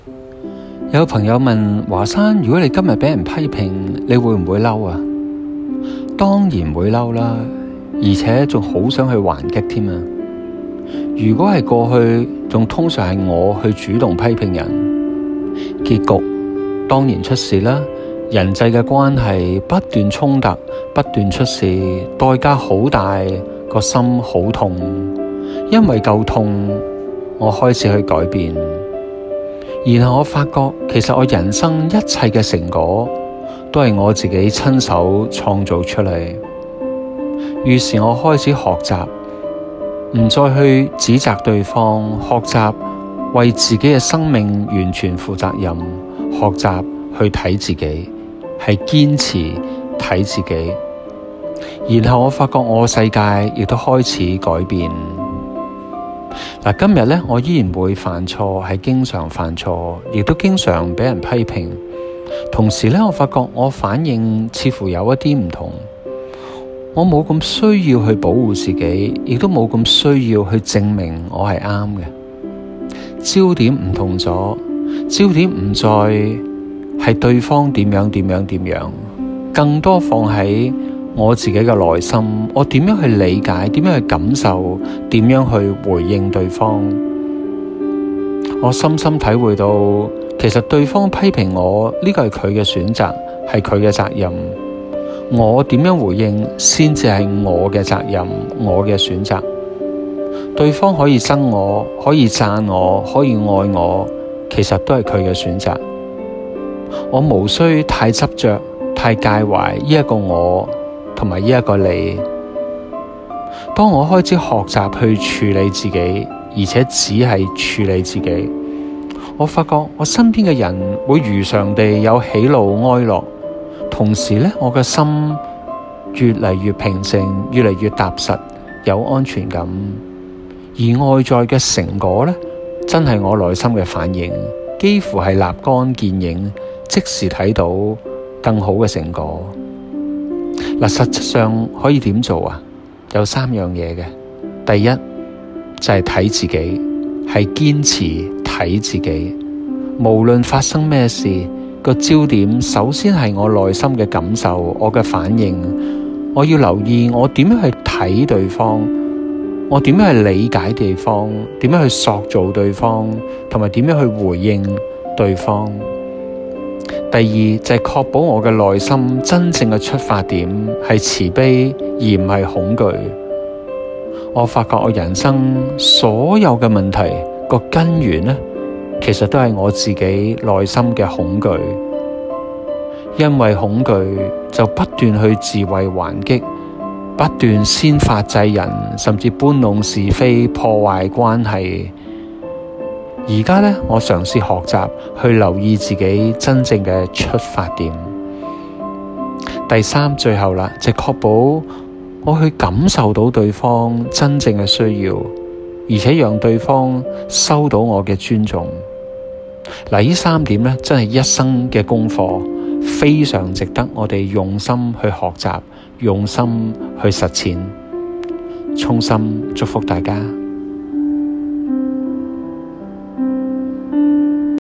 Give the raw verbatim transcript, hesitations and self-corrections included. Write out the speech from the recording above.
有朋友問華山，如果你今日俾人批評，你會唔會嬲啊？當然會嬲啦，而且仲好想去還擊添啊！如果係過去，仲通常係我去主動批評人，結局當然出事啦。人際嘅關係不斷衝突，不斷出事，代價好大，個心好痛。因為夠痛，我開始去改變。然後我發覺，其實我人生一切嘅成果，都係我自己親手創造出嚟。於是我開始學習，唔再去指責對方，學習為自己嘅生命完全負責任，學習去睇自己，係堅持睇自己。然後我發覺我世界亦都開始改變。嗱，今日咧，我依然會犯錯，係經常犯錯，亦都經常俾人批評。同時咧，我發覺我反應似乎有一啲唔同。我冇咁需要去保護自己，亦都冇咁需要去證明我係啱嘅。焦點唔同咗，焦點唔再係對方點樣點樣點樣，更多放喺我自己嘅內心，我點樣去理解，點樣去感受，點樣去回應對方。我深深體會到，其實對方批評我，呢個係佢嘅選擇，係佢嘅責任。我點樣回應，先至係我嘅責任，我嘅選擇。對方可以憎我，可以讚我，可以愛我，其實都係佢嘅選擇。我無需太執着，太介懷呢一個我同埋呢一個你。當我開始學習去處理自己，而且只係處理自己，我發覺我身邊嘅人會如常地有喜怒哀樂，同時咧，我嘅心越嚟越平靜，越嚟越踏實，有安全感。而外在嘅成果咧，真係我內心嘅反應，幾乎係立竿見影，即時睇到更好嘅成果。嗱，實際上可以點做啊？有三樣嘢嘅。第一就係睇自己，係堅持睇自己。無論發生咩事，個焦點首先係我內心嘅感受，我嘅反應。我要留意我點樣去睇對方，我點樣去理解對方，點樣去塑造對方，同埋點樣去回應對方。第二就係確保我嘅內心真正嘅出發點係慈悲，而唔係恐懼。我發覺我人生所有嘅問題個根源呢，其實都係我自己內心嘅恐懼。因為恐懼就不斷去自衛還擊，不斷先發制人，甚至搬弄是非，破壞關係。而家咧，我嘗試學習去留意自己真正嘅出發點。第三，最後啦，就確保我去感受到對方真正嘅需要，而且讓對方收到我嘅尊重。嗱，呢三點咧，真係一生嘅功課，非常值得我哋用心去學習，用心去實踐。衷心祝福大家。